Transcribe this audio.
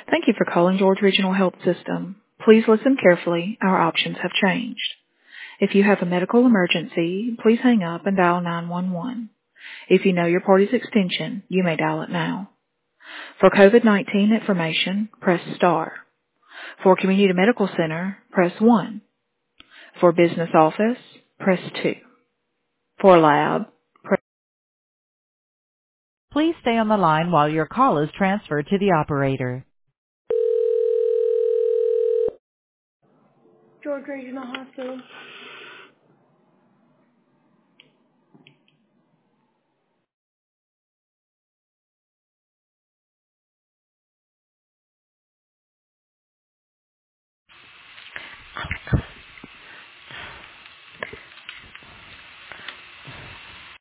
Thank you for calling George Regional Health System. Please listen carefully. Our options have changed. If you have a medical emergency, please hang up and dial 911. If you know your party's extension, you may dial it now. For COVID-19 information, press star. For Community Medical Center, press 1. For Business Office, press 2. For Lab, press... Please stay on the line while your call is transferred to the operator. George Regional Hospital.